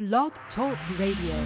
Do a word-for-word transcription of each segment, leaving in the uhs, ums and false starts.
Blog Talk Radio.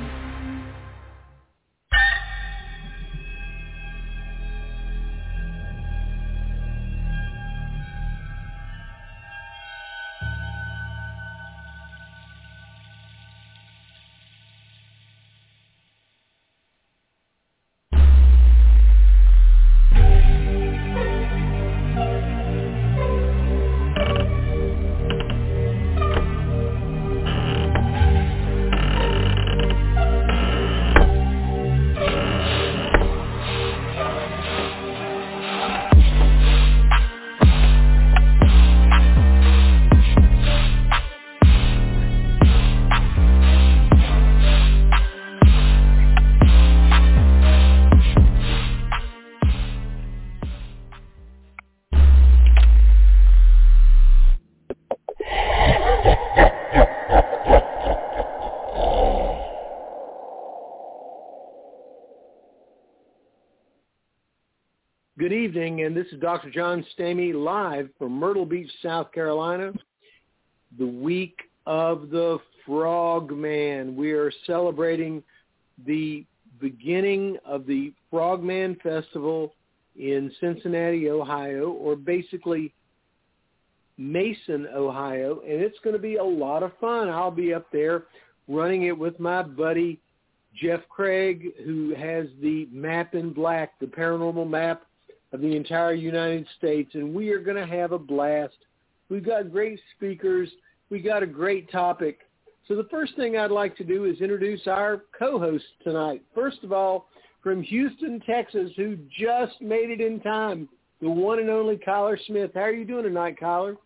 Good evening, and this is Doctor John Stamey live from Myrtle Beach, South Carolina, the week of the Frogman. We are celebrating the beginning of the Frogman Festival in Cincinnati, Ohio, or basically Mason, Ohio, and it's going to be a lot of fun. I'll be up there running it with my buddy Jeff Craig, who has the map in black, the paranormal map of the entire United States, and we are going to have a blast. We've got great speakers. We got a great topic. So the first thing I'd like to do is introduce our co-host tonight. First of all, from Houston, Texas, who just made it in time, the one and only Kyler Smith. How are you doing tonight, Kyler?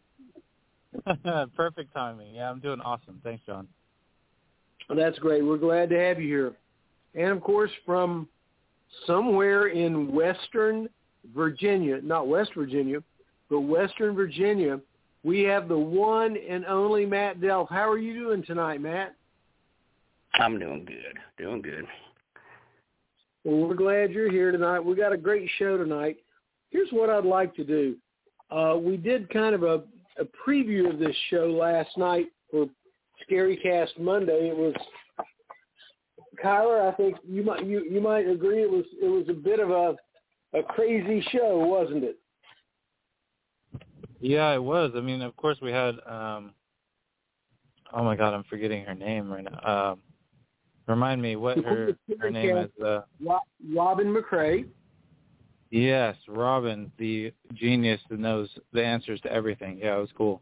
Perfect timing. Yeah, I'm doing awesome. Thanks, John. Well, that's great. We're glad to have you here. And, of course, from somewhere in Western Virginia, not West Virginia, but Western Virginia, we have the one and only Matt Delf. How are you doing tonight, Matt? I'm doing good, doing good. Well, we're glad you're here tonight. We got a great show tonight. Here's what I'd like to do. Uh, we did kind of a, a preview of this show last night for Scary Cast Monday. It was Kyler, I think you might you, you might agree it was it was a bit of a a crazy show, wasn't it? Yeah, it was. I mean, of course we had um oh my god, I'm forgetting her name right now. Um remind me what her her name is. Uh Robin McCrae. Yes, Robin, the genius that knows the answers to everything. Yeah, it was cool.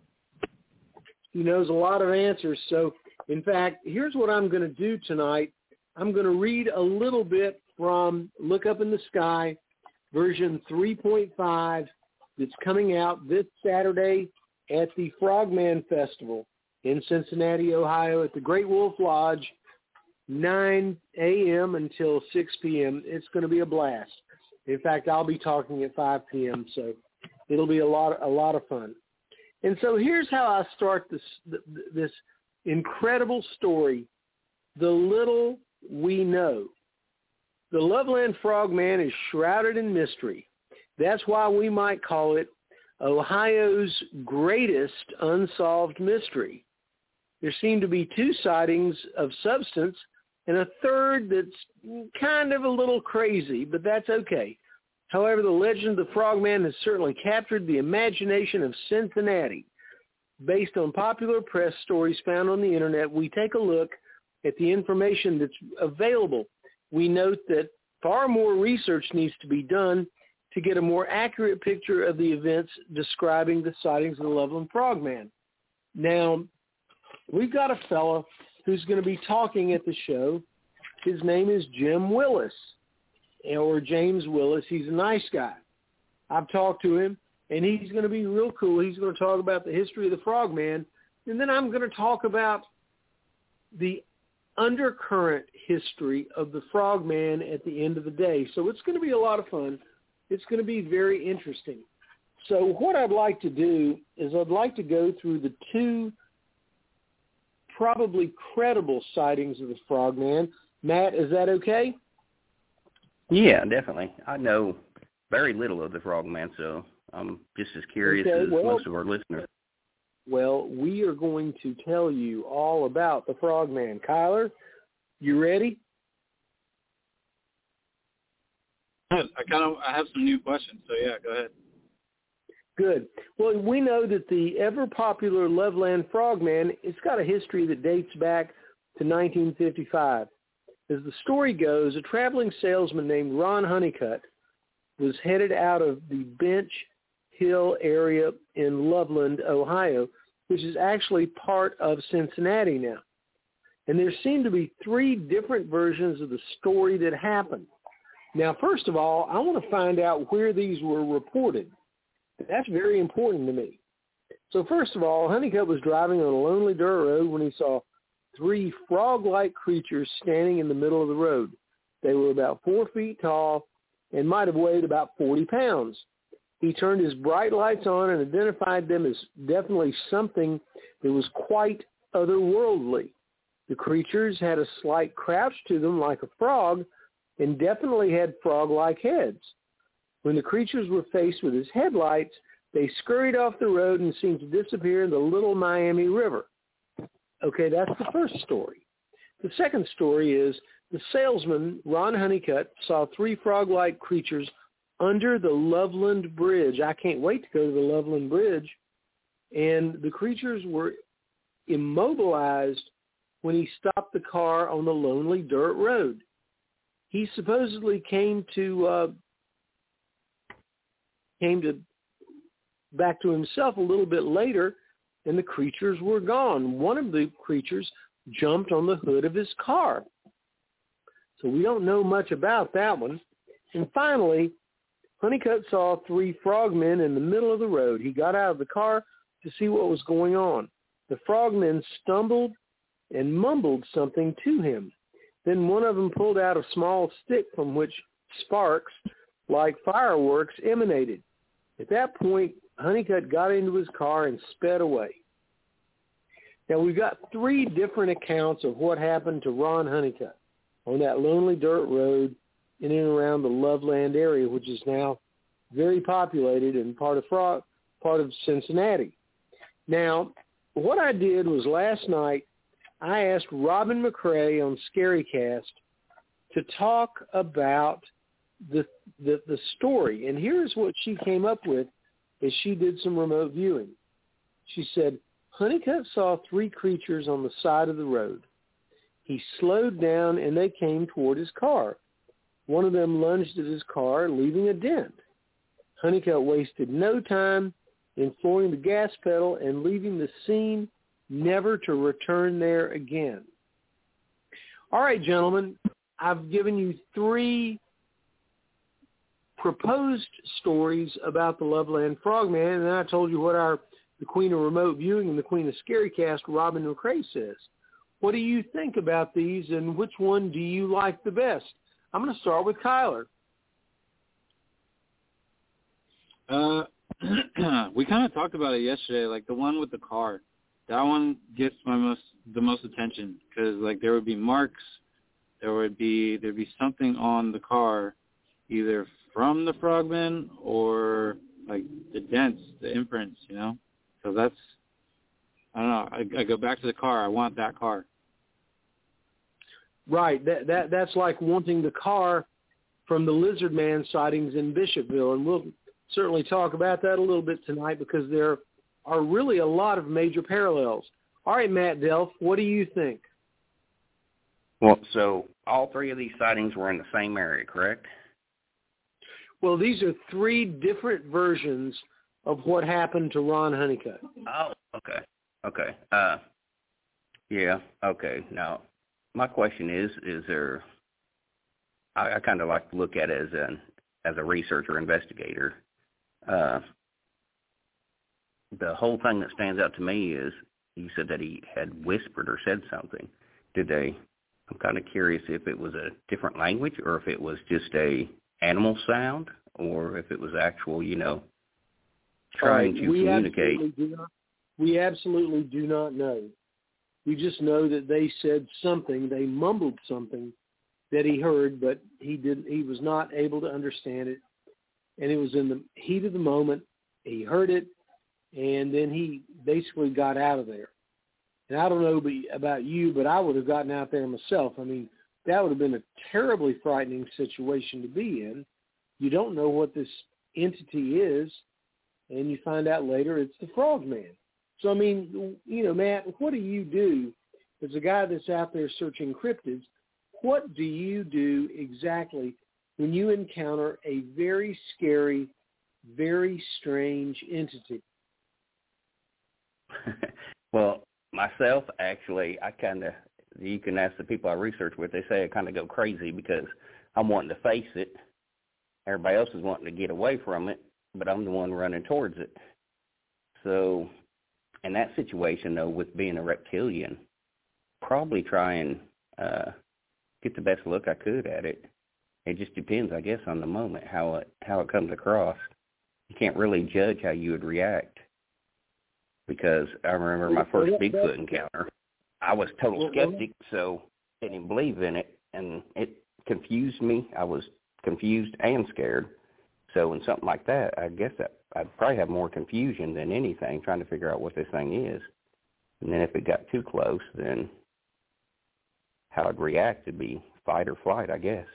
He knows a lot of answers. So, in fact, here's what I'm going to do tonight. I'm going to read a little bit from Look Up in the Sky, version three point five, that's coming out this Saturday at the Frogman Festival in Cincinnati, Ohio, at the Great Wolf Lodge, nine a.m. until six p.m. It's going to be a blast. In fact, I'll be talking at five p.m., so it'll be a lot, a lot of fun. And so here's how I start this this incredible story, The Little We Know. The Loveland Frogman is shrouded in mystery. That's why we might call it Ohio's greatest unsolved mystery. There seem to be two sightings of substance and a third that's kind of a little crazy, but that's okay. However, the legend of the Frogman has certainly captured the imagination of Cincinnati. Based on popular press stories found on the Internet, we take a look at the information that's available. We note that far more research needs to be done to get a more accurate picture of the events describing the sightings of the Loveland Frogman. Now, we've got a fella who's going to be talking at the show. His name is Jim Willis, or James Willis. He's a nice guy. I've talked to him, and he's going to be real cool. He's going to talk about the history of the Frogman, and then I'm going to talk about the undercurrent history of the Frogman at the end of the day. So it's going to be a lot of fun. It's going to be very interesting. So what I'd like to do is I'd like to go through the two probably credible sightings of the Frogman. Matt, is that okay? Yeah, definitely. I know very little of the Frogman, so I'm just as curious okay, as well, most of our listeners. Well, we are going to tell you all about the Frogman. Kyler, you ready? I kind of I have some new questions, so yeah, go ahead. Good. Well, we know that the ever-popular Loveland Frogman, it's got a history that dates back to nineteen fifty-five. As the story goes, a traveling salesman named Ron Honeycutt was headed out of the Bench Hill area in Loveland, Ohio, which is actually part of Cincinnati now. And there seem to be three different versions of the story that happened. Now, first of all, I want to find out where these were reported. That's very important to me. So first of all, Honeycutt was driving on a lonely dirt road when he saw three frog-like creatures standing in the middle of the road. They were about four feet tall and might have weighed about forty pounds. He turned his bright lights on and identified them as definitely something that was quite otherworldly. The creatures had a slight crouch to them like a frog and definitely had frog-like heads. When the creatures were faced with his headlights, they scurried off the road and seemed to disappear in the Little Miami River. Okay, that's the first story. The second story is the salesman, Ron Honeycutt, saw three frog-like creatures under the Loveland Bridge. I can't wait to go to the Loveland Bridge. And the creatures were immobilized when he stopped the car on the lonely dirt road. He supposedly came to uh, came to back to himself a little bit later, and the creatures were gone. One of the creatures jumped on the hood of his car. So we don't know much about that one. And finally, Honeycutt saw three frogmen in the middle of the road. He got out of the car to see what was going on. The frogmen stumbled and mumbled something to him. Then one of them pulled out a small stick from which sparks, like fireworks, emanated. At that point, Honeycutt got into his car and sped away. Now, we've got three different accounts of what happened to Ron Honeycutt on that lonely dirt road in and around the Loveland area, which is now very populated and part of Frog, part of Cincinnati. Now, what I did was last night, I asked Robin McCrae on Scarycast to talk about the, the the story. And here's what she came up with as she did some remote viewing. She said, Honeycutt saw three creatures on the side of the road. He slowed down and they came toward his car. One of them lunged at his car, leaving a dent. Honeycutt wasted no time in flooring the gas pedal and leaving the scene, never to return there again. All right, gentlemen, I've given you three proposed stories about the Loveland Frogman, and then I told you what our the Queen of Remote Viewing and the Queen of Scarycast, Robin McCrae, says. What do you think about these, and which one do you like the best? I'm going to start with Kyler. Uh, we kind of talked about it yesterday, like the one with the car. That one gets my most the most attention because like there would be marks, there would be there'd be something on the car, either from the frogmen or like the dents, the imprints, you know. So that's I don't know. I, I go back to the car. I want that car. Right. That that that's like wanting the car from the Lizard Man sightings in Bishopville, and we'll certainly talk about that a little bit tonight because there are really a lot of major parallels. All right, Matt Delf, what do you think? Well, so all three of these sightings were in the same area, correct? Well, these are three different versions of what happened to Ron Honeycutt. Oh, okay. Okay. Uh, yeah, okay. Now, my question is, is there, I, I kind of like to look at it as, an, as a researcher, investigator. Uh, the whole thing that stands out to me is you said that he had whispered or said something. Did they, I'm kind of curious if it was a different language or if it was just a animal sound or if it was actual, you know, trying right. to we communicate. Absolutely do not, we absolutely do not know. We just know that they said something, they mumbled something that he heard, but he didn't. He was not able to understand it. And it was in the heat of the moment. He heard it, and then he basically got out of there. And I don't know about you, but I would have gotten out there myself. I mean, that would have been a terribly frightening situation to be in. You don't know what this entity is, and you find out later it's the Frogman. So, I mean, you know, Matt, what do you do as a guy that's out there searching cryptids? What do you do exactly when you encounter a very scary, very strange entity? Well, myself, actually, I kind of, you can ask the people I research with, they say I kind of go crazy because I'm wanting to face it. Everybody else is wanting to get away from it, but I'm the one running towards it. So in that situation, though, with being a reptilian, probably try and uh, get the best look I could at it. It just depends, I guess, on the moment, how it, how it comes across. You can't really judge how you would react. Because I remember my first Bigfoot encounter, I was a total skeptic, so I didn't believe in it, and it confused me. I was confused and scared. So in something like that, I guess that I'd probably have more confusion than anything, trying to figure out what this thing is. And then if it got too close, then how I'd react would be fight or flight, I guess.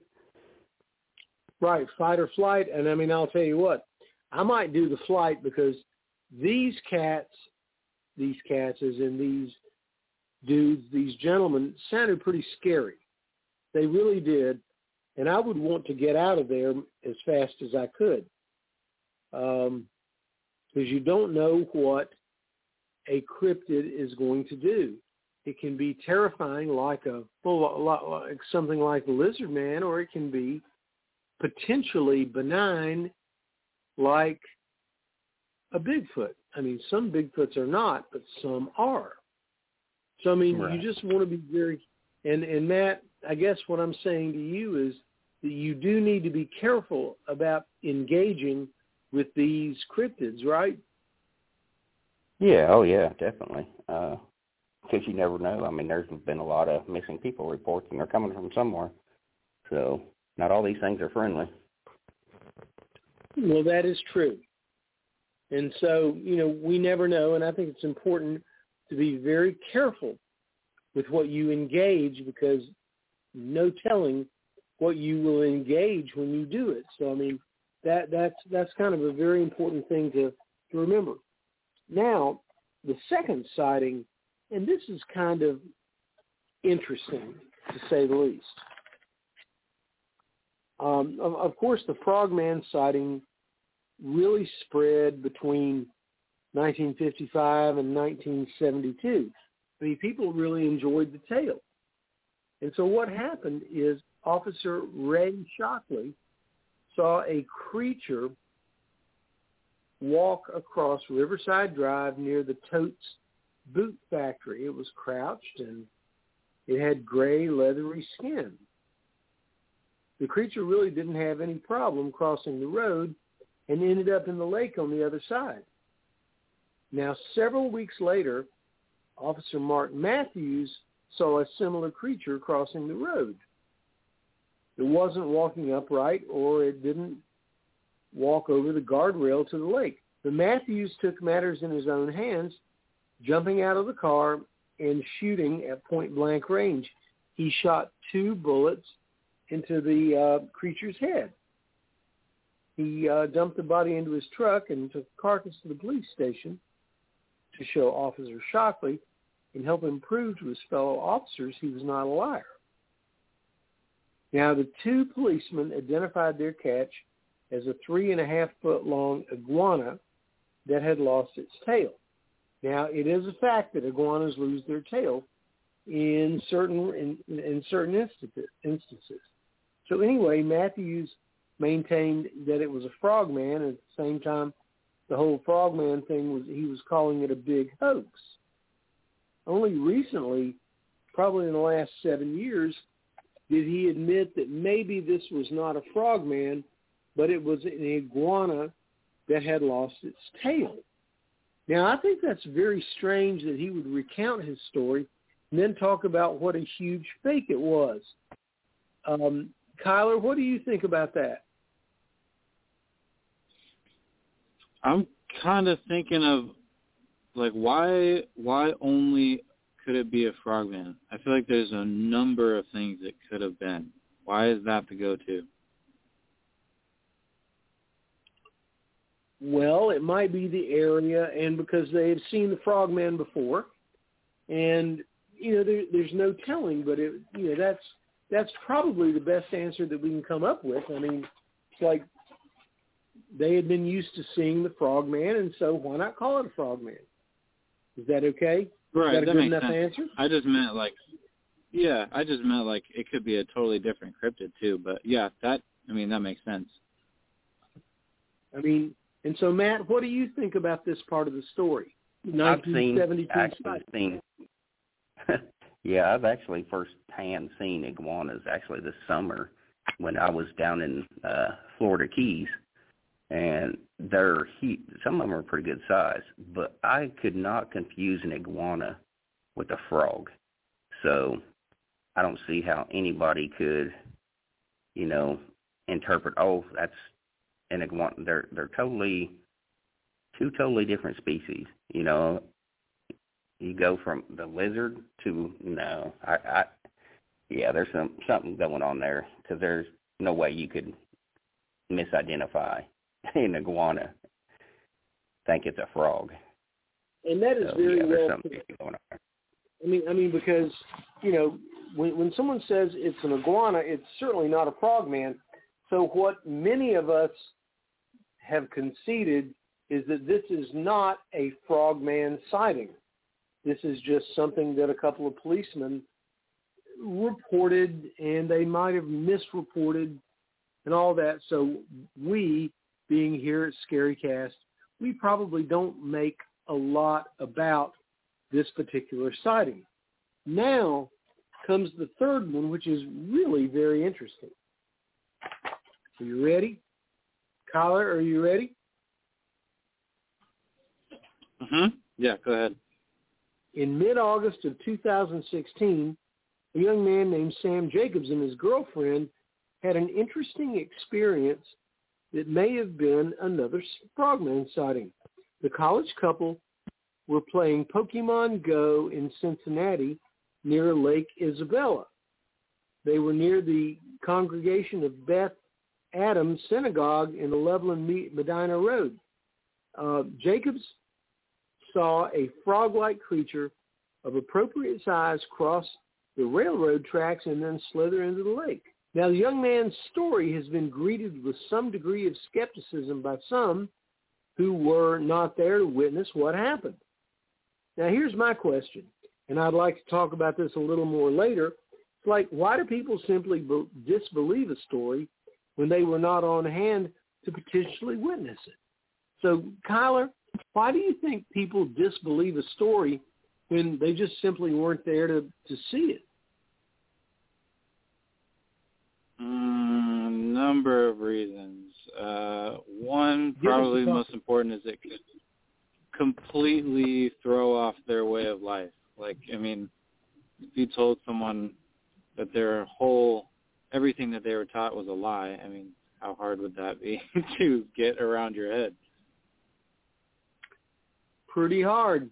Right, fight or flight. And, I mean, I'll tell you what, I might do the flight because these cats, these cats as in these dudes, these gentlemen, sounded pretty scary. They really did. And I would want to get out of there as fast as I could. Um, because you don't know what a cryptid is going to do. It can be terrifying like a full, like something like the lizard man, or it can be potentially benign like a Bigfoot. I mean, some Bigfoots are not, but some are. So, I mean, right. You just want to be very, and, and Matt, I guess what I'm saying to you is that you do need to be careful about engaging with these cryptids, right? Yeah, oh yeah, definitely. Uh, because you never know. I mean, there's been a lot of missing people reports, and they're coming from somewhere. So not all these things are friendly. Well, that is true. And so, you know, we never know, and I think it's important to be very careful with what you engage because no telling what you will engage when you do it. So, I mean, that that's that's kind of a very important thing to, to remember. Now, the second sighting, and this is kind of interesting, to say the least. Um, of, of course, the Frogman sighting really spread between nineteen fifty-five and nineteen seventy-two. I mean, people really enjoyed the tale. And so what happened is Officer Ray Shockley saw a creature walk across Riverside Drive near the Totes Boot Factory. It was crouched and it had gray, leathery skin. The creature really didn't have any problem crossing the road and ended up in the lake on the other side. Now, several weeks later, Officer Mark Matthews saw a similar creature crossing the road. It wasn't walking upright, or it didn't walk over the guardrail to the lake. But Matthews took matters in his own hands, jumping out of the car and shooting at point-blank range. He shot two bullets into the uh, creature's head. He uh, dumped the body into his truck and took the carcass to the police station to show Officer Shockley and help him prove to his fellow officers he was not a liar. Now, the two policemen identified their catch as a three and a half foot long iguana that had lost its tail. Now, it is a fact that iguanas lose their tail in certain in, in certain instances. instances. So anyway, Matthews maintained that it was a frogman. At the same time, the whole frogman thing was he was calling it a big hoax. Only recently, probably in the last seven years, did he admit that maybe this was not a frogman, but it was an iguana that had lost its tail. Now, I think that's very strange that he would recount his story and then talk about what a huge fake it was. Um, Kyler, what do you think about that? I'm kind of thinking of, like, why why only could it be a frogman? I feel like there's a number of things it could have been. Why is that the go-to? Well, it might be the area, and because they have seen the frogman before, and you know, there, there's no telling. But it, you know, that's that's probably the best answer that we can come up with. I mean, it's like they had been used to seeing the frogman, and so why not call it a frogman? Is that okay? Right, Is that a that good makes enough sense. answer? I just meant like, yeah, I just meant like it could be a totally different cryptid too. But yeah, that I mean that makes sense. I mean, and so Matt, what do you think about this part of the story? I've seen nineteen seventy-two actually seen. Yeah, I've actually first-hand seen iguanas actually this summer when I was down in uh, Florida Keys, and they're he, some of them are pretty good size, but I could not confuse an iguana with a frog. So I don't see how anybody could, you know, interpret, oh, that's an iguana. They're they're totally two totally different species. You know, you go from the lizard to no, I, I yeah, there's some something going on there because there's no way you could misidentify an iguana, think it's a frog. And that is so, very yeah, there's well something put. going on there. I mean, I mean, because you know, when when someone says it's an iguana, it's certainly not a frogman. So what many of us have conceded is that this is not a frogman sighting. This is just something that a couple of policemen reported, and they might have misreported and all that. So we, being here at ScaryCast, we probably don't make a lot about this particular sighting. Now comes the third one, which is really very interesting. Are you ready? Kyler, are you ready? Mm-hmm. Yeah, go ahead. In mid-August of two thousand sixteen, a young man named Sam Jacobs and his girlfriend had an interesting experience that may have been another frogman sighting. The college couple were playing Pokemon Go in Cincinnati near Lake Isabella. They were near the congregation of Beth Adams Synagogue in the Loveland Medina Road. Uh, Jacobs saw a frog-like creature of appropriate size cross the railroad tracks and then slither into the lake. Now, the young man's story has been greeted with some degree of skepticism by some who were not there to witness what happened. Now, here's my question, and I'd like to talk about this a little more later. It's like, why do people simply be- disbelieve a story when they were not on hand to potentially witness it? So, Kyler, why do you think people disbelieve a story when they just simply weren't there to, to see it? Mm, number of reasons. Uh, one, probably the most important, is it could completely throw off their way of life. Like, I mean, if you told someone that their whole, everything that they were taught was a lie, I mean, how hard would that be to get around your head? Pretty hard.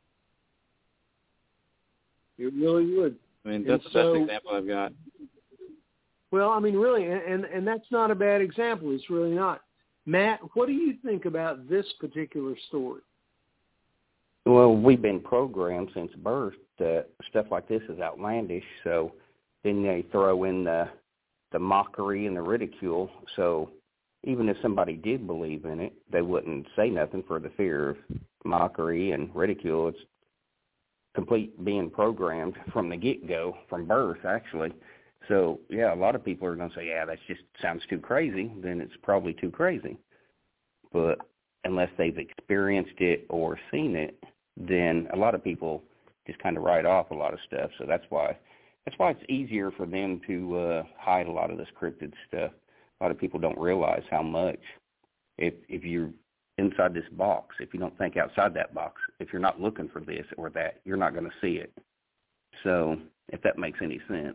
It really would. I mean, that's and the so, best example I've got. Well, I mean, really, and, and that's not a bad example. It's really not. Matt, what do you think about this particular story? Well, we've been programmed since birth that stuff like this is outlandish, so then they throw in the the mockery and the ridicule. So even if somebody did believe in it, they wouldn't say nothing for the fear of mockery and ridicule. It's complete being programmed from the get-go, from birth, actually. So, yeah, a lot of people are going to say, yeah, that just sounds too crazy. Then it's probably too crazy. But unless they've experienced it or seen it, then a lot of people just kind of write off a lot of stuff. So that's why that's why it's easier for them to uh, hide a lot of this cryptid stuff. A lot of people don't realize how much. If if you're inside this box, if you don't think outside that box, if you're not looking for this or that, you're not going to see it. So if that makes any sense.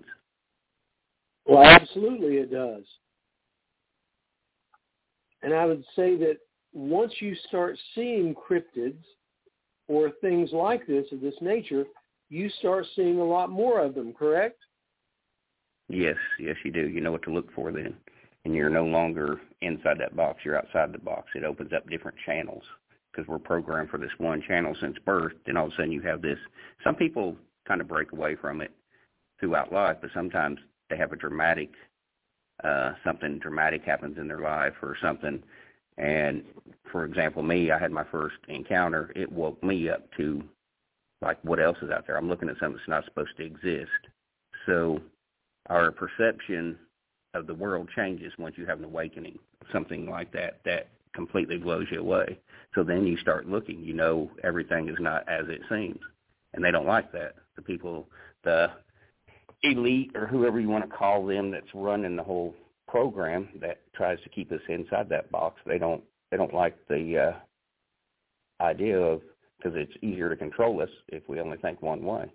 Well, absolutely it does. And I would say that, once you start seeing cryptids or things like this of this nature, you start seeing a lot more of them, correct? Yes, yes, you do. You know what to look for then. And you're no longer inside that box. You're outside the box. It opens up different channels because we're programmed for this one channel since birth. Then all of a sudden you have this. Some people kind of break away from it throughout life, but sometimes they have a dramatic, uh, something dramatic happens in their life or something. And, for example, me, I had my first encounter. It woke me up to, like, what else is out there? I'm looking at something that's not supposed to exist. So our perception of the world changes once you have an awakening, something like that, that completely blows you away. So then you start looking, you know, everything is not as it seems. And they don't like that. The people, the elite or whoever you want to call them that's running the whole program that tries to keep us inside that box, they don't, they don't like the uh, idea of, because it's easier to control us if we only think one way.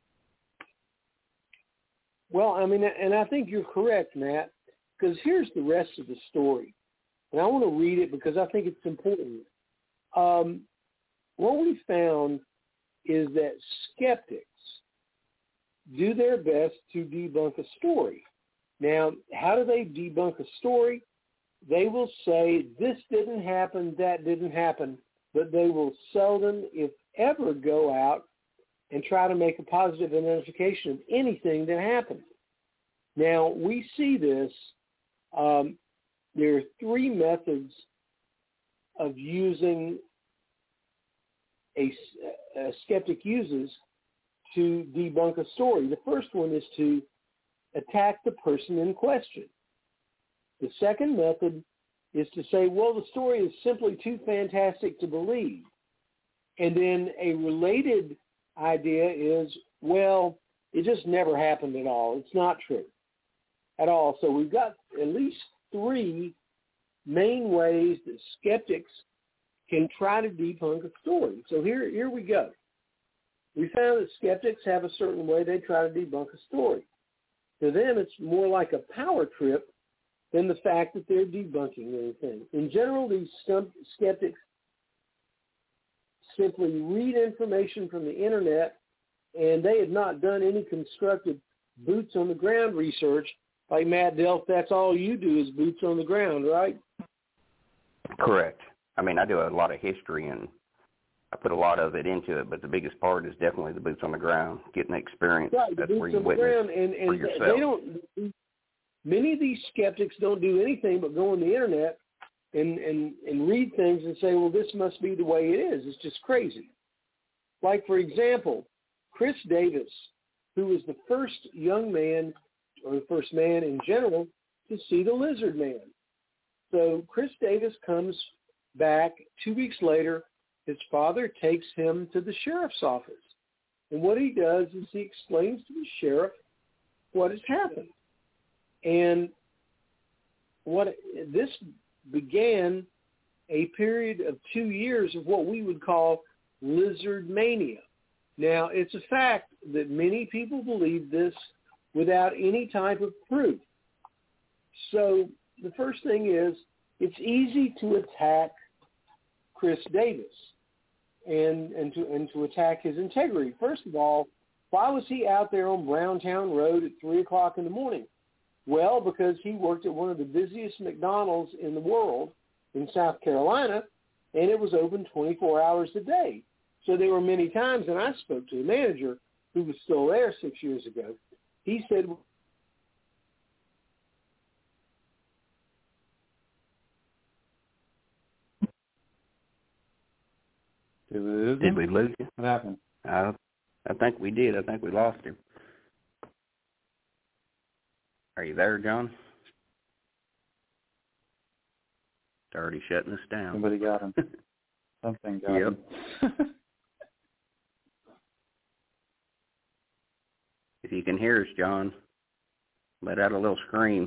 Well, I mean, and I think you're correct, Matt, because here's the rest of the story. And I want to read it because I think it's important. Um, what we found is that skeptics do their best to debunk a story. Now, how do they debunk a story? They will say, this didn't happen, that didn't happen, but they will seldom, if ever, go out and try to make a positive identification of anything that happened. Now, we see this. Um, there are three methods of using a, a skeptic uses to debunk a story. The first one is to attack the person in question. The second method is to say, well, the story is simply too fantastic to believe. And then a related idea is, well, it just never happened at all. It's not true at all. So we've got at least three main ways that skeptics can try to debunk a story. So here, here we go. We found that skeptics have a certain way they try to debunk a story. To them, it's more like a power trip than the fact that they're debunking anything. In general, these skeptics simply read information from the internet, and they have not done any constructive boots-on-the-ground research. Like Matt Delp, that's all you do is boots on the ground, right? Correct. I mean, I do a lot of history, and I put a lot of it into it, but the biggest part is definitely the boots on the ground, getting the experience. Right, that's the where boots you on the witness ground, and, and for yourself. They don't. Many of these skeptics don't do anything but go on the internet and, and, and read things and say, well, this must be the way it is. It's just crazy. Like, for example, Chris Davis, who was the first young man, or the first man in general, to see the lizard man. So Chris Davis comes back two weeks later. His father takes him to the sheriff's office. And what he does is he explains to the sheriff what has happened. And what this began a period of two years of what we would call lizard mania. Now, it's a fact that many people believe this without any type of proof. So the first thing is, it's easy to attack Chris Davis and, and, to, and to attack his integrity. First of all, why was he out there on Browntown Road at three o'clock in the morning? Well, because he worked at one of the busiest McDonald's in the world in South Carolina, and it was open twenty-four hours a day. So there were many times, and I spoke to the manager who was still there six years ago. He said, Did we lose Did him? we lose you? What happened? I, I think we did. I think we lost him. Are you there, John? It's already shutting us down. Somebody got him. Something got Yep. him. If you can hear us, John, let out a little scream.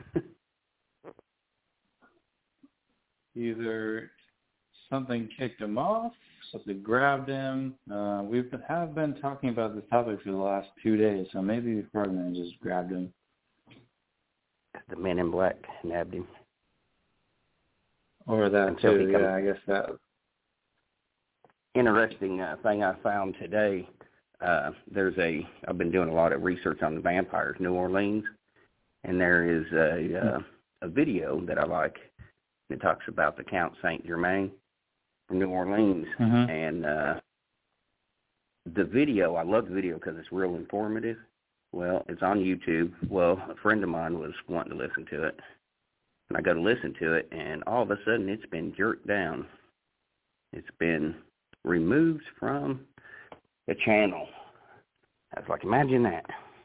Either something kicked him off, something grabbed him. Uh, we have been talking about this topic for the last two days, so maybe the program just grabbed him. The men in black nabbed him. Or that Until he too, comes- yeah, I guess that. Interesting uh, thing I found today. Uh, there's a. I've been doing a lot of research on the vampires, New Orleans, and there is a uh, a video that I like. It talks about the Count Saint Germain from New Orleans, Mm-hmm. and uh, the video. I love the video because it's real informative. Well, it's on YouTube. Well, a friend of mine was wanting to listen to it, and I go to listen to it, and all of a sudden it's been jerked down. It's been removed from the channel. I was like, imagine that.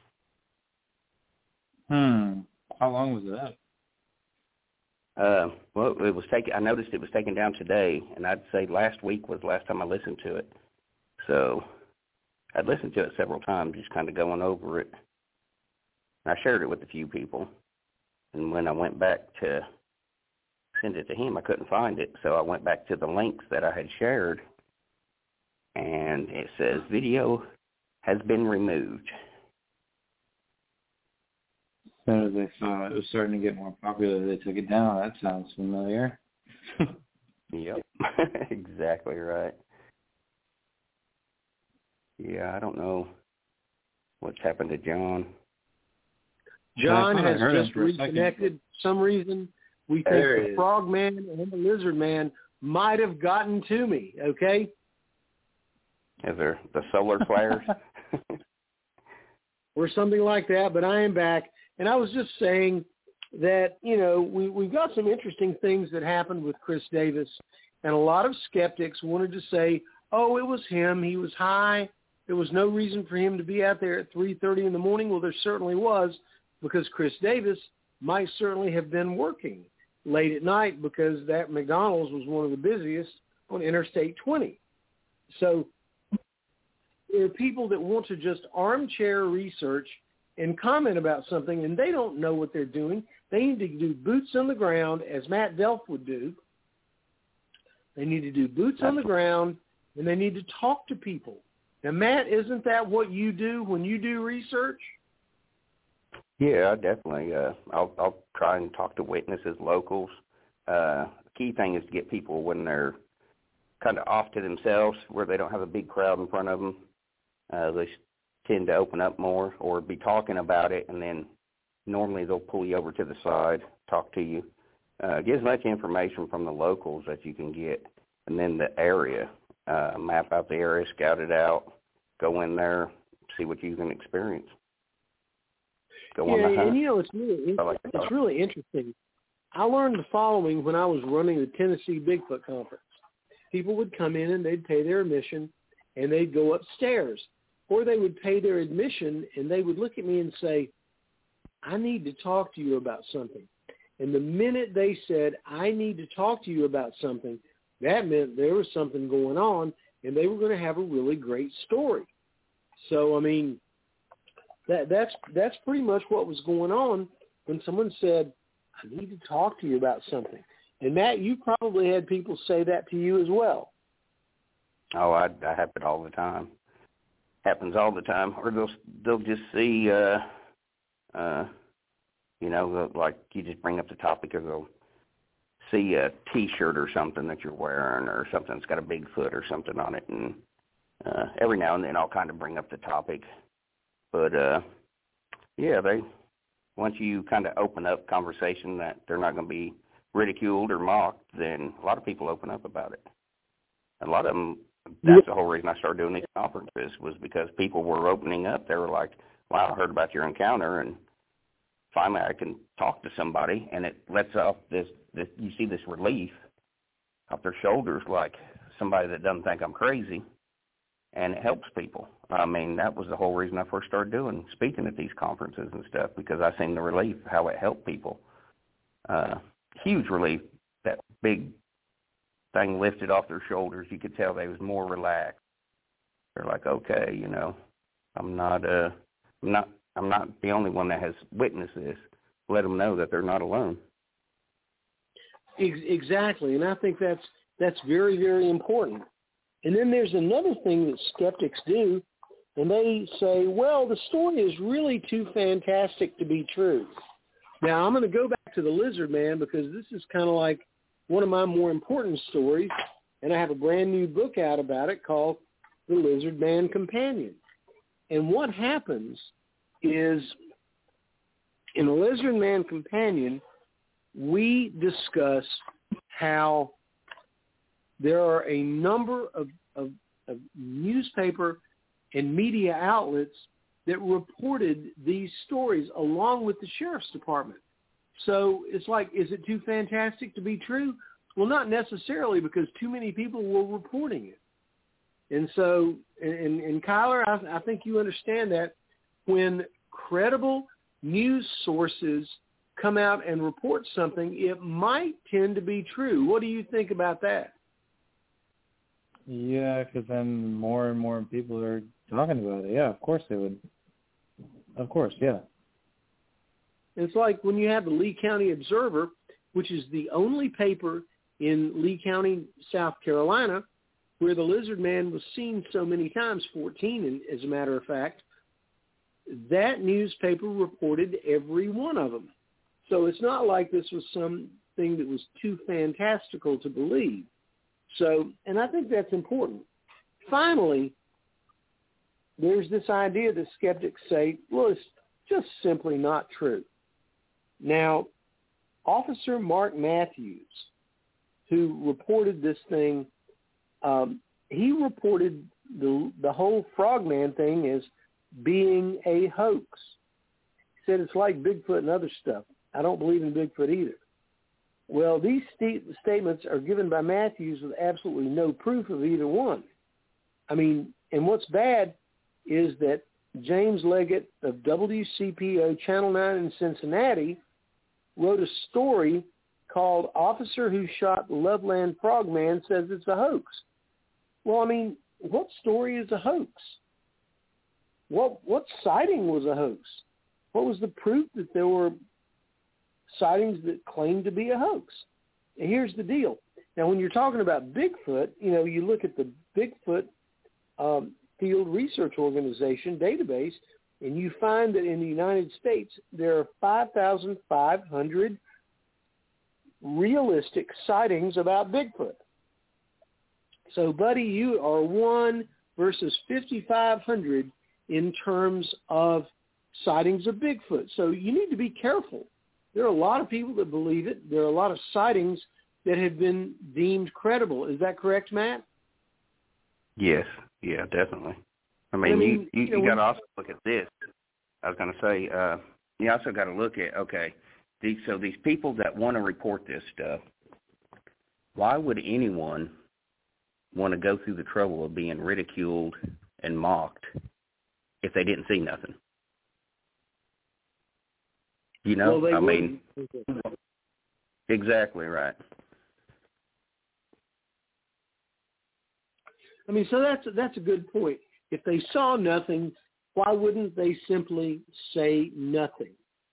Hmm. How long was that? Uh, well, it was taken. I noticed it was taken down today, and I'd say last week was the last time I listened to it. So I'd listened to it several times, just kind of going over it. And I shared it with a few people, and when I went back to send it to him, I couldn't find it. So I went back to the links that I had shared, and it says video has been removed. As soon as they saw it was starting to get more popular, they took it down. That sounds familiar. Yep, exactly right. Yeah, I don't know what's happened to John. John I thought I has heard him just for a second. reconnected. For some reason, we think There he the is. frog man and the lizard man might have gotten to me, okay? Is there the solar flares? Or something like that, but I am back. And I was just saying that, you know, we, we've got some interesting things that happened with Chris Davis, and a lot of skeptics wanted to say, oh, it was him. He was high. There was no reason for him to be out there at three thirty in the morning. Well, there certainly was, because Chris Davis might certainly have been working late at night, because that McDonald's was one of the busiest on Interstate twenty. So there are people that want to just armchair research and comment about something, and they don't know what they're doing. They need to do boots on the ground, as Matt Delf would do. They need to do boots on the ground, and they need to talk to people. Now, Matt, isn't that what you do when you do research? Yeah, I definitely. Uh, I'll, I'll try and talk to witnesses, locals. Uh, the key thing is to get people when they're kind of off to themselves, where they don't have a big crowd in front of them. Uh, they tend to open up more or be talking about it, and then normally they'll pull you over to the side, talk to you. Uh, get as much information from the locals that you can get, and then the area. Uh, map out the area, scout it out, go in there, see what you can experience. Go on Yeah, the hunt. and you know, it's really, I like to it's talk. really interesting. I learned the following when I was running the Tennessee Bigfoot Conference. People would come in and they'd pay their admission, and they'd go upstairs. Or they would pay their admission, and they would look at me and say, I need to talk to you about something. And the minute they said, I need to talk to you about something, that meant there was something going on, and they were going to have a really great story. So, I mean, that that's that's pretty much what was going on when someone said, I need to talk to you about something. And, Matt, you probably had people say that to you as well. Oh, I, I have it all the time. Happens all the time. Or they'll they'll just see, uh, uh, you know, like you just bring up the topic, or they'll see a T-shirt or something that you're wearing, or something that's got a Bigfoot or something on it, and uh, every now and then I'll kind of bring up the topic. But uh, yeah, they once you kind of open up conversation that they're not going to be ridiculed or mocked, then a lot of people open up about it. A lot of them. That's the whole reason I started doing these conferences, was because people were opening up. They were like, wow, I heard about your encounter, and finally I can talk to somebody, and it lets off this, this you see this relief off their shoulders, like somebody that doesn't think I'm crazy, and it helps people. I mean, that was the whole reason I first started doing, speaking at these conferences and stuff, because I seen the relief, how it helped people. Uh, huge relief, that big thing lifted off their shoulders. You could tell they was more relaxed. They're like, okay, you know, I'm not, uh, I'm not, I'm not the only one that has witnessed this. Let them know that they're not alone. Exactly, and I think that's that's very, very important. And then there's another thing that skeptics do, and they say, well, the story is really too fantastic to be true. Now, I'm going to go back to the lizard man, because this is kind of like one of my more important stories, and I have a brand new book out about it called The Lizard Man Companion. And what happens is, in The Lizard Man Companion, we discuss how there are a number of, of, of newspaper and media outlets that reported these stories along with the sheriff's department. So it's like, is it too fantastic to be true? Well, not necessarily, because too many people were reporting it. And so, and, and Kyler, I, I think you understand that when credible news sources come out and report something, it might tend to be true. What do you think about that? Yeah, because then more and more people are talking about it. Yeah, of course they would. Of course, yeah. It's like when you have the Lee County Observer, which is the only paper in Lee County, South Carolina, where the lizard man was seen so many times, fourteen as a matter of fact. That newspaper reported every one of them. So it's not like this was something that was too fantastical to believe. So, and I think that's important. Finally, there's this idea that skeptics say, well, it's just simply not true. Now, Officer Mark Matthews, who reported this thing, um, he reported the the whole Frogman thing as being a hoax. He said it's like Bigfoot and other stuff. I don't believe in Bigfoot either. Well, these st- statements are given by Matthews with absolutely no proof of either one. I mean, and what's bad is that James Leggett of W C P O Channel nine in Cincinnati wrote a story called Officer Who Shot Loveland Frogman Says It's a Hoax. Well, I mean, what story is a hoax? What what sighting was a hoax? What was the proof that there were sightings that claimed to be a hoax? And here's the deal. Now, when you're talking about Bigfoot, you know, you look at the Bigfoot um, Field Research Organization database, and you find that in the United States there are five thousand five hundred realistic sightings about Bigfoot. So, buddy, you are one versus fifty-five hundred in terms of sightings of Bigfoot. So you need to be careful. There are a lot of people that believe it. There are a lot of sightings that have been deemed credible. Is that correct, Matt? Yes. Yeah, definitely. I mean, I mean you, you, you, you got to also look at this. I was going to say, uh, you also got to look at, okay, these, so these people that want to report this stuff, why would anyone want to go through the trouble of being ridiculed and mocked if they didn't see nothing? You know, well, I mean, exactly right. I mean, so that's that's a good point. If they saw nothing, why wouldn't they simply say nothing?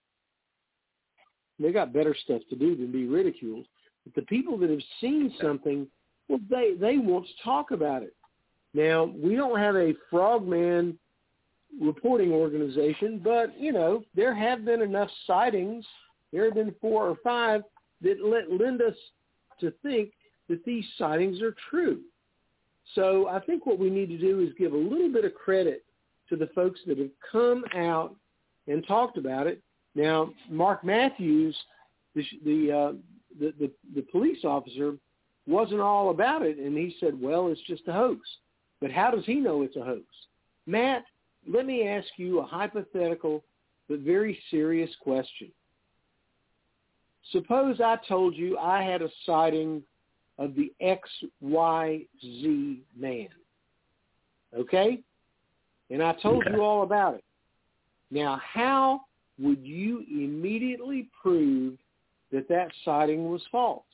They got better stuff to do than be ridiculed. But the people that have seen something, well, they, they want to talk about it. Now, we don't have a Frogman reporting organization, but, you know, there have been enough sightings, there have been four or five, that let, lend us to think that these sightings are true. So I think what we need to do is give a little bit of credit to the folks that have come out and talked about it. Now, Mark Matthews, the the, uh, the the the police officer, wasn't all about it, and he said, well, it's just a hoax. But how does he know it's a hoax? Matt, let me ask you a hypothetical but very serious question. Suppose I told you I had a sighting of the X Y Z man, okay? And I told okay. you all about it. Now, how would you immediately prove that that sighting was false?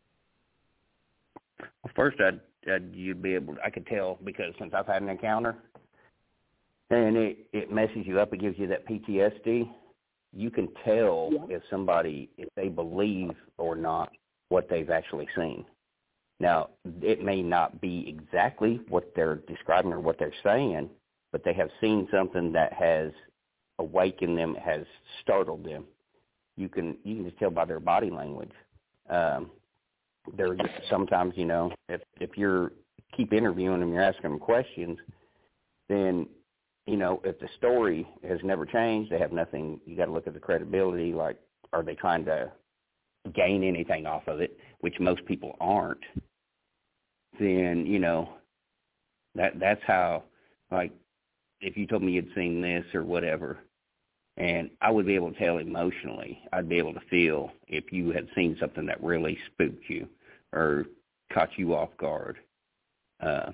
Well, first, I'd, I'd you'd be able. I could tell because since I've had an encounter, and it it messes you up. It gives you that P T S D. You can tell yeah. if somebody if they believe or not what they've actually seen. Now, it may not be exactly what they're describing or what they're saying, but they have seen something that has awakened them, has startled them. You can you can just tell by their body language. Um, they're just, sometimes, you know, if if you're keep interviewing them, you're asking them questions, then, you know, if the story has never changed, they have nothing, you got to look at the credibility, like, are they trying to gain anything off of it, which most people aren't, then, you know, that that's how, like, if you told me you'd seen this or whatever, and I would be able to tell emotionally, I'd be able to feel if you had seen something that really spooked you or caught you off guard. Uh,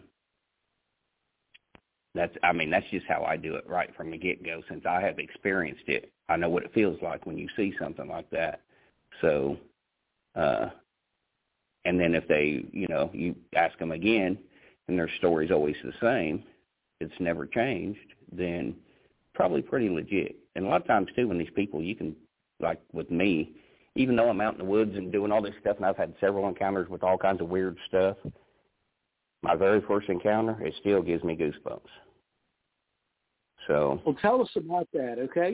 that's, I mean, that's just how I do it right from the get-go. Since I have experienced it, I know what it feels like when you see something like that. So, uh, and then if they, you know, you ask them again and their story's always the same, it's never changed, then probably pretty legit. And a lot of times, too, when these people, you can, like with me, even though I'm out in the woods and doing all this stuff, and I've had several encounters with all kinds of weird stuff, my very first encounter, it still gives me goosebumps. So, well, tell us about that, okay?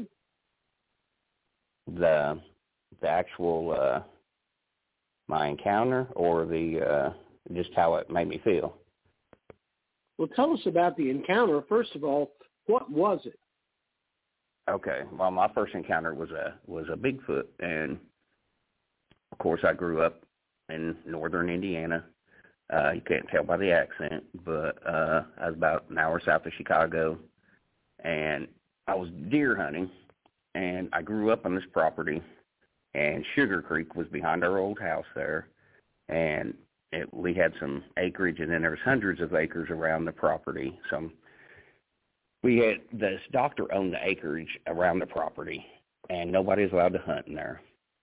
The the actual, uh, my encounter, or the uh, just how it made me feel? Well, tell us about the encounter. First of all, what was it? Okay. Well, my first encounter was a was a Bigfoot, and of course, I grew up in northern Indiana. Uh, you can't tell by the accent, but uh, I was about an hour south of Chicago, and I was deer hunting, and I grew up on this property, and Sugar Creek was behind our old house there, and it, we had some acreage, and then there was hundreds of acres around the property. Some we had this doctor owned the acreage around the property, and nobody was allowed to hunt in there.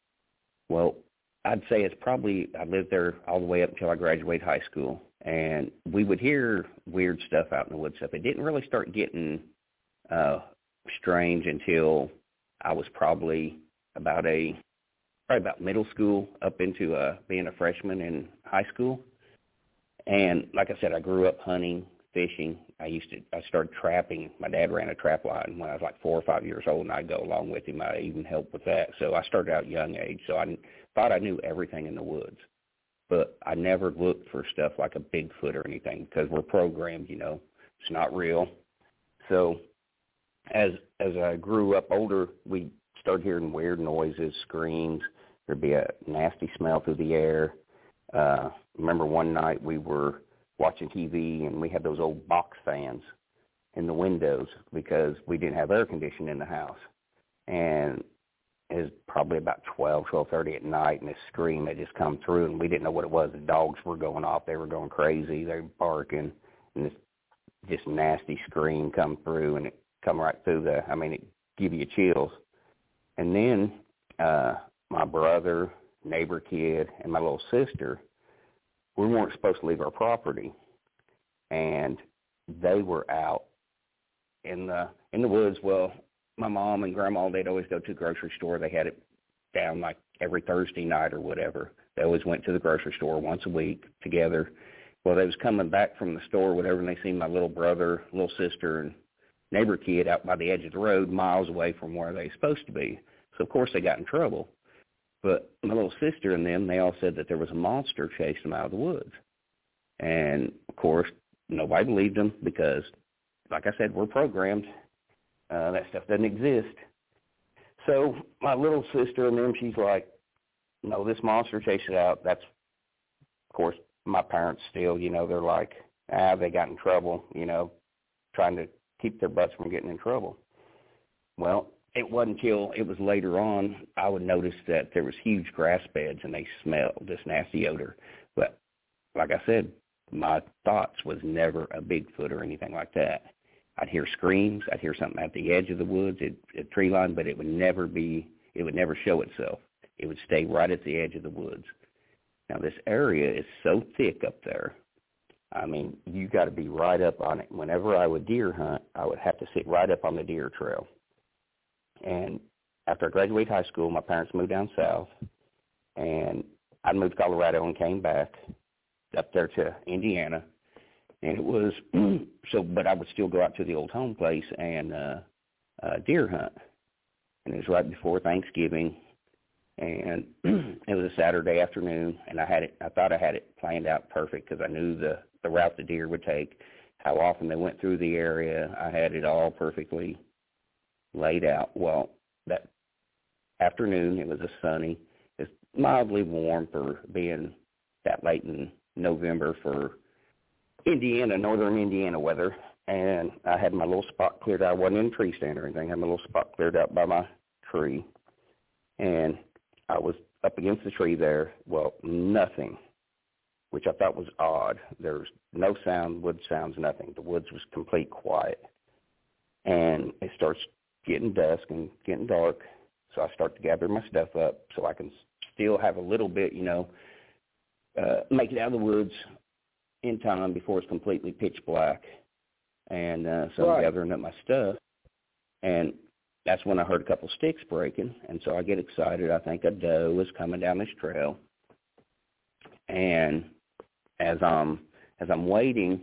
Well, I'd say it's probably, I lived there all the way up until I graduated high school, and we would hear weird stuff out in the woods stuff. It didn't really start getting uh, strange until I was probably about a, probably about middle school up into uh, being a freshman in high school. And like I said, I grew up hunting, fishing. I used to, I started trapping. My dad ran a trap line when I was like four or five years old, and I'd go along with him. I even helped with that. So I started out young age. So I thought I knew everything in the woods, but I never looked for stuff like a Bigfoot or anything because we're programmed, you know, it's not real. So as as I grew up older, we started hearing weird noises, screams. There'd be a nasty smell through the air. Uh, remember one night we were watching T V, and we had those old box fans in the windows because we didn't have air conditioning in the house. And it was probably about twelve, twelve thirty at night, and this scream had just come through, and we didn't know what it was. The dogs were going off. They were going crazy. They were barking, and this just nasty scream come through, and it come right through the, I mean, it give you chills. And then uh, my brother, neighbor kid, and my little sister, we weren't supposed to leave our property, and they were out in the in the woods. Well, my mom and grandma, they'd always go to the grocery store. They had it down like every Thursday night or whatever. They always went to the grocery store once a week together. Well, they was coming back from the store or whatever, and they seen my little brother, little sister, and neighbor kid out by the edge of the road miles away from where they were supposed to be. So, of course, they got in trouble. But my little sister and them, they all said that there was a monster chasing them out of the woods. And, of course, nobody believed them because, like I said, we're programmed. Uh, that stuff doesn't exist. So my little sister and them, she's like, no, this monster chased it out. That's, of course, my parents still, you know, they're like, ah, they got in trouble, you know, trying to keep their butts from getting in trouble. Well, it wasn't until it was later on I would notice that there was huge grass beds and they smelled this nasty odor. But like I said, my thoughts was never a Bigfoot or anything like that. I'd hear screams. I'd hear something at the edge of the woods, at a tree line, but it would never be, it would never show itself. It would stay right at the edge of the woods. Now, this area is so thick up there. I mean, you got to be right up on it. Whenever I would deer hunt, I would have to sit right up on the deer trail. And after I graduated high school, my parents moved down south, and I moved to Colorado and came back up there to Indiana. And it was, so, but I would still go out to the old home place and uh, uh, deer hunt. And it was right before Thanksgiving. And it was a Saturday afternoon, and I had it. I thought I had it planned out perfect because I knew the, the route the deer would take, how often they went through the area. I had it all perfectly laid out. Well, that afternoon, it was a sunny, it's mildly warm for being that late in November for Indiana, northern Indiana weather. And I had my little spot cleared out. I wasn't in a tree stand or anything. I had my little spot cleared out by my tree. And I was up against the tree there. Well, nothing, which I thought was odd. There was no sound, wood sounds, nothing. The woods was complete quiet. And it starts getting dusk and getting dark. So I start to gather my stuff up so I can still have a little bit, you know, uh, make it out of the woods in time before it's completely pitch black. And uh, so right. I'm gathering up my stuff. And that's when I heard a couple sticks breaking. And so I get excited. I think a doe is coming down this trail. And as I'm, as I'm waiting,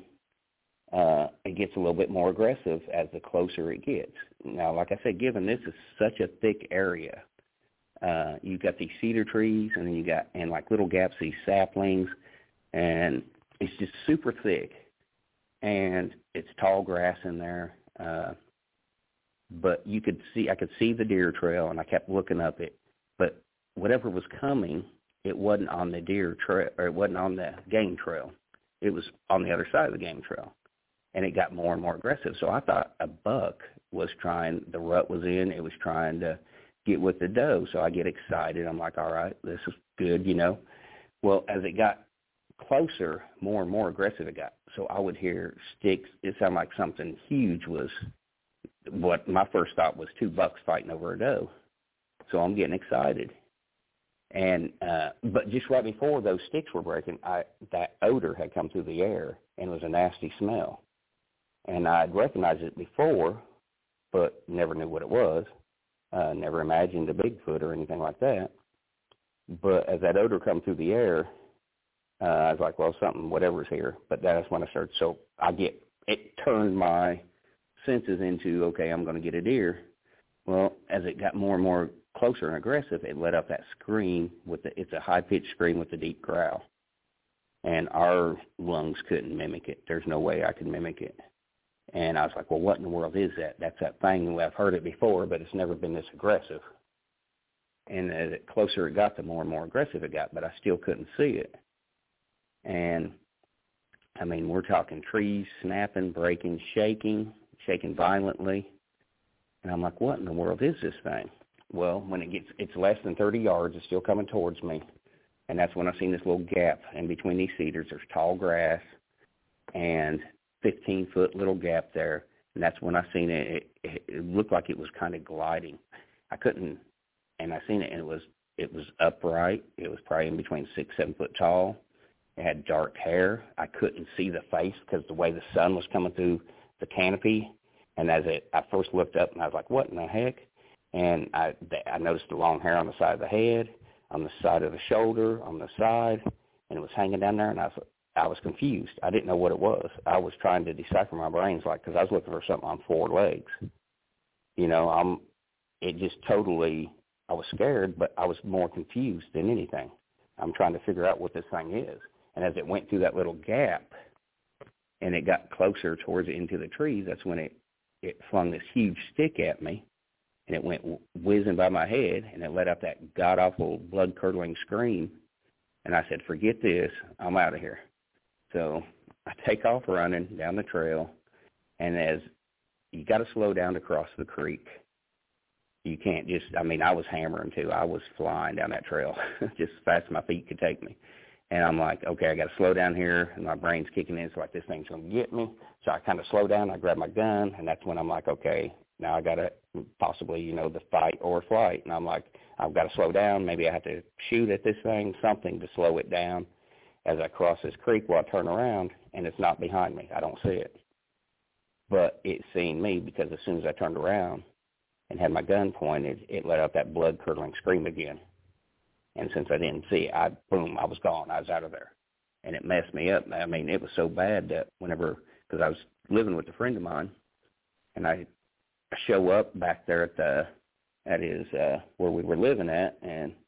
uh, it gets a little bit more aggressive as the closer it gets. Now, like I said, given this is such a thick area, uh, you've got these cedar trees, and then you got, and like little gaps, these saplings, and it's just super thick. And it's tall grass in there, uh, but you could see, I could see the deer trail, and I kept looking up it. But whatever was coming, it wasn't on the deer trail, or it wasn't on the game trail. It was on the other side of the game trail. And it got more and more aggressive. So I thought a buck was trying, the rut was in, it was trying to get with the doe. So I get excited. I'm like, all right, this is good, you know. Well, as it got closer, more and more aggressive it got. So I would hear sticks. It sounded like something huge was, what my first thought was two bucks fighting over a doe. So I'm getting excited. And uh, but just right before those sticks were breaking, I, that odor had come through the air, and it was a nasty smell. And I'd recognized it before, but never knew what it was. Uh, never imagined a Bigfoot or anything like that. But as that odor come through the air, uh, I was like, well, something, whatever's here. But that's when I started. So I get, it turned my senses into, okay, I'm going to get a deer. Well, as it got more and more closer and aggressive, it let up that scream with the, it's a high-pitched scream with a deep growl. And our lungs couldn't mimic it. There's no way I could mimic it. And I was like, well, what in the world is that? That's that thing. I've heard it before, but it's never been this aggressive. And as it closer it got, the more and more aggressive it got, but I still couldn't see it. And, I mean, we're talking trees snapping, breaking, shaking, shaking violently. And I'm like, what in the world is this thing? Well, when it gets, it's less than thirty yards, it's still coming towards me. And that's when I seen this little gap in between these cedars. There's tall grass and fifteen-foot little gap there, and that's when I seen it. It, it looked like it was kind of gliding. I couldn't, and I seen it, and it was it was upright. It was probably in between six, seven foot tall. It had dark hair. I couldn't see the face because the way the sun was coming through the canopy, and as it, I first looked up, and I was like, what in the heck? And I, I noticed the long hair on the side of the head, on the side of the shoulder, on the side, and it was hanging down there, and I was I was confused. I didn't know what it was. I was trying to decipher my brains, like, because I was looking for something on four legs. You know, I'm. It just totally. I was scared, but I was more confused than anything. I'm trying to figure out what this thing is. And as it went through that little gap, and it got closer towards it into the trees, that's when it it flung this huge stick at me, and it went whizzing by my head, and it let out that god awful blood curdling scream. And I said, forget this. I'm out of here. So I take off running down the trail, and as you got to slow down to cross the creek. You can't just, I mean, I was hammering too. I was flying down that trail just as fast as my feet could take me. And I'm like, okay, I got to slow down here, and my brain's kicking in. It's like, this thing's going to get me. So I kind of slow down. I grab my gun, and that's when I'm like, okay, now I got to possibly, you know, the fight or flight. And I'm like, I've got to slow down. Maybe I have to shoot at this thing, something to slow it down. As I cross this creek, well, I turn around, and it's not behind me. I don't see it. But it seen me because as soon as I turned around and had my gun pointed, it let out that blood-curdling scream again. And since I didn't see it, I, boom, I was gone. I was out of there. And it messed me up. I mean, it was so bad that whenever, because I was living with a friend of mine, and I show up back there at the, at his, uh, where we were living at, and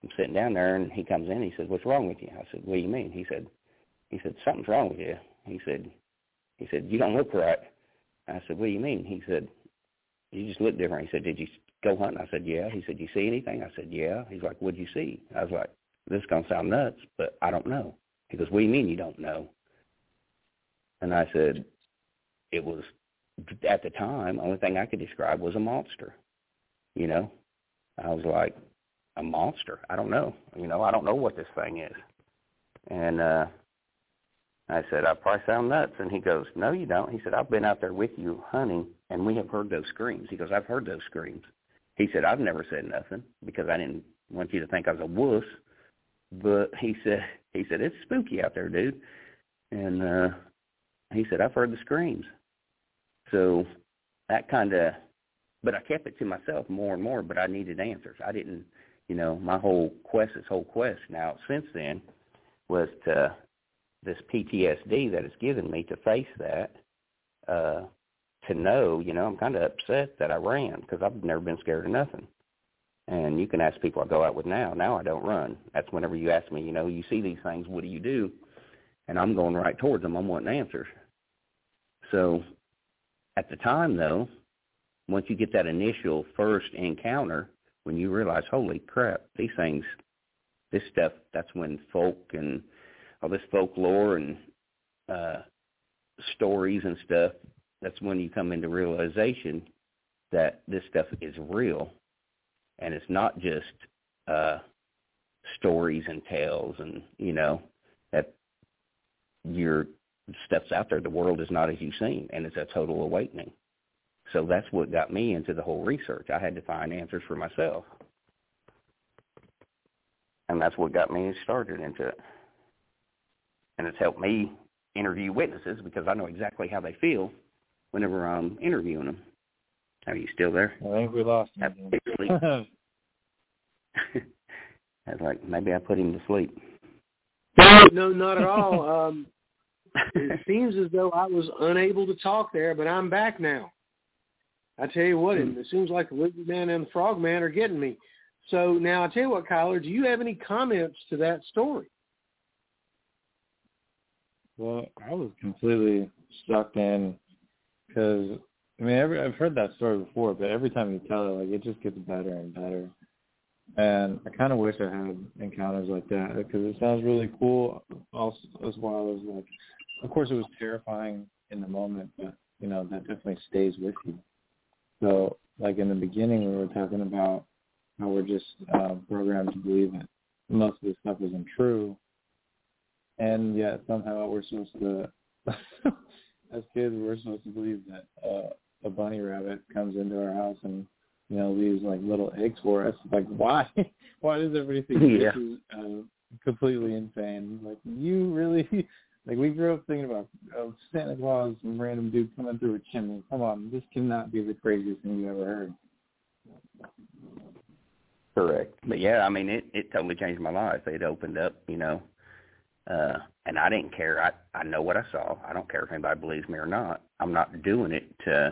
I'm sitting down there, and he comes in. He says, "What's wrong with you?" I said, "What do you mean?" He said, "He said something's wrong with you." He said, "He said you don't look right." I said, "What do you mean?" He said, "You just look different." He said, "Did you go hunting?" I said, "Yeah." He said, "You see anything?" I said, "Yeah." He's like, "What'd you see?" I was like, "This is gonna sound nuts, but I don't know." He goes, "What do you mean you don't know?" And I said, "It was at the time. The only thing I could describe was a monster." You know, I was like, "A monster? I don't know. You know, I don't know what this thing is." And uh, I said, "I probably sound nuts." And he goes, "No, you don't." He said, "I've been out there with you hunting, and we have heard those screams." He goes, "I've heard those screams." He said, "I've never said nothing because I didn't want you to think I was a wuss." But he said, he said, "It's spooky out there, dude." And uh, he said, "I've heard the screams." So that kind of, but I kept it to myself more and more, but I needed answers. I didn't, you know, my whole quest, this whole quest now since then was to this P T S D that it's given me to face that, uh, to know, you know, I'm kind of upset that I ran because I've never been scared of nothing. And you can ask people I go out with now. Now I don't run. That's whenever you ask me, you know, you see these things, what do you do? And I'm going right towards them. I'm wanting answers. So at the time, though, once you get that initial first encounter, when you realize, holy crap, these things, this stuff, that's when folk and all this folklore and uh, stories and stuff, that's when you come into realization that this stuff is real. And it's not just uh, stories and tales and, you know, that your stuff's out there. The world is not as you've seen, and it's a total awakening. So that's what got me into the whole research. I had to find answers for myself. And that's what got me started into it. And it's helped me interview witnesses because I know exactly how they feel whenever I'm interviewing them. Are you still there? I think we lost him. I was like, maybe I put him to sleep. No, not at all. Um, it seems as though I was unable to talk there, but I'm back now. I tell you what, it seems like the Lizard Man and the Frog Man are getting me. So now I tell you what, Kyler, do you have any comments to that story? Well, I was completely sucked in because, I mean, every, I've heard that story before, but every time you tell it, like, it just gets better and better. And I kind of wish I had encounters like that because it sounds really cool, also, as well as, like, of course, it was terrifying in the moment, but, you know, that definitely stays with you. So, like, in the beginning, we were talking about how we're just uh, programmed to believe that most of this stuff isn't true. And yet somehow we're supposed to, as kids, we're supposed to believe that uh, a bunny rabbit comes into our house and, you know, leaves, like, little eggs for us. Like, why? Why does everybody think yeah. this is uh, completely insane? Like, you really, like, we grew up thinking about uh, Santa Claus, some random dude coming through a chimney. Come on, this cannot be the craziest thing you ever heard. Correct. But, yeah, I mean, it, it totally changed my life. It opened up, you know. Uh, and I didn't care. I, I know what I saw. I don't care if anybody believes me or not. I'm not doing it to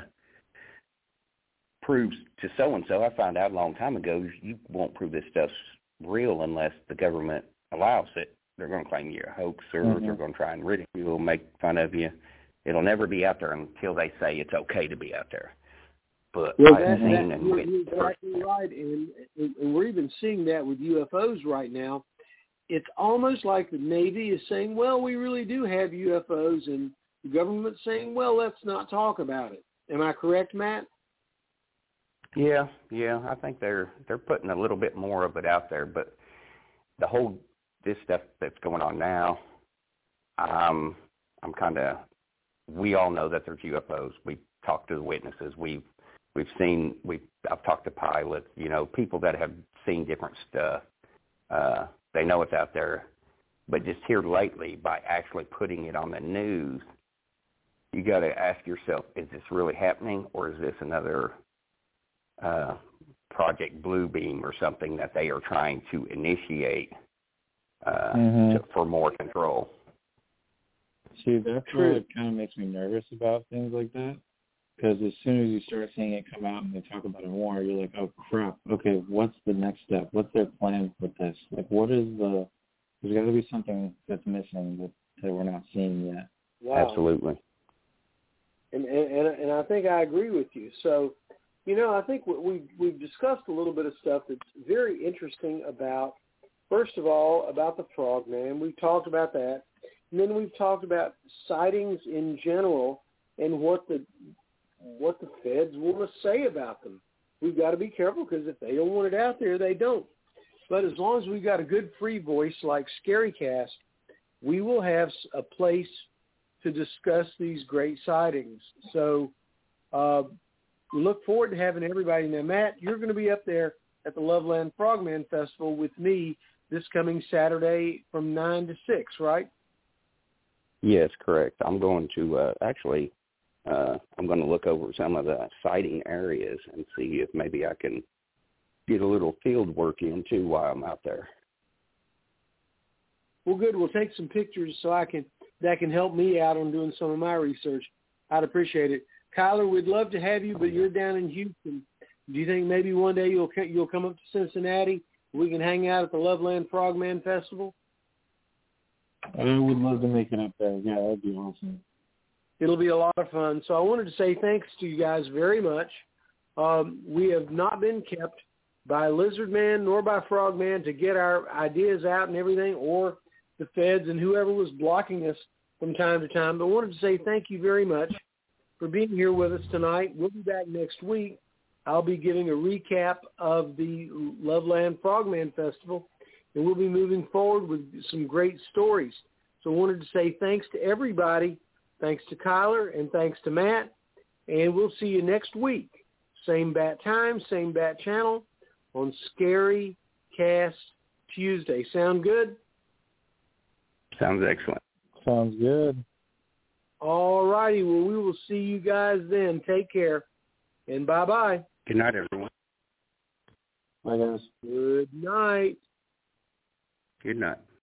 prove to so-and-so. I found out a long time ago you won't prove this stuff's real unless the government allows it. They're going to claim you're a hoaxer. Mm-hmm. They're going to try and ridicule, make fun of you. It'll never be out there until they say it's okay to be out there. But well, I've that, seen that, and you're, witnessed. you're exactly right, and, and we're even seeing that with U F Os right now. It's almost like the Navy is saying, well, we really do have U F Os, and the government's saying, well, let's not talk about it. Am I correct, Matt? Yeah, yeah. I think they're they're putting a little bit more of it out there, but the whole this stuff that's going on now, um, I'm kind of. We all know that there's U F Os. We've talked to the witnesses. We've we've seen. We I've talked to pilots. You know, people that have seen different stuff. Uh, They know it's out there, but just here lately, by actually putting it on the news, you got to ask yourself, is this really happening, or is this another uh, Project Bluebeam or something that they are trying to initiate uh, mm-hmm. to, for more control? See, that's what kind of makes me nervous about things like that, Because as soon as you start seeing it come out and they talk about it more, you're like, oh, crap. Okay, what's the next step? What's their plan with this? Like, what is the – there's got to be something that's missing that, that we're not seeing yet. Wow. Absolutely. And, and and I think I agree with you. So, you know, I think we we've discussed a little bit of stuff that's very interesting about, first of all, about the frogman. We've talked about that. And then we've talked about sightings in general and what the what the feds want to say about them. We've got to be careful because if they don't want it out there, they don't. But as long as we've got a good free voice like ScaryCast, we will have a place to discuss these great sightings. So uh, we look forward to having everybody. Now, Matt, you're going to be up there at the Loveland Frogman Festival with me this coming Saturday from nine to six, right? Yes, correct. I'm going to uh, actually, uh, I'm going to look over some of the sighting areas and see if maybe I can get a little field work in too while I'm out there. Well, good. We'll take some pictures so I can that can help me out on doing some of my research. I'd appreciate it. Kyler, we'd love to have you, but you're down in Houston. Do you think maybe one day you'll you'll come up to Cincinnati? We can hang out at the Loveland Frogman Festival? I would love to make it up there. Yeah, that'd be awesome. It'll be a lot of fun. So I wanted to say thanks to you guys very much. Um, we have not been kept by Lizardman nor by Frogman to get our ideas out and everything, or the feds and whoever was blocking us from time to time. But I wanted to say thank you very much for being here with us tonight. We'll be back next week. I'll be giving a recap of the Loveland Frogman Festival, and we'll be moving forward with some great stories. So I wanted to say thanks to everybody, thanks to Kyler, and thanks to Matt, and we'll see you next week. Same bat time, same bat channel on Scary Cast Tuesday. Sound good? Sounds excellent. Sounds good. All righty. Well, we will see you guys then. Take care, and bye-bye. Good night, everyone. Bye, guys. Good night. Good night.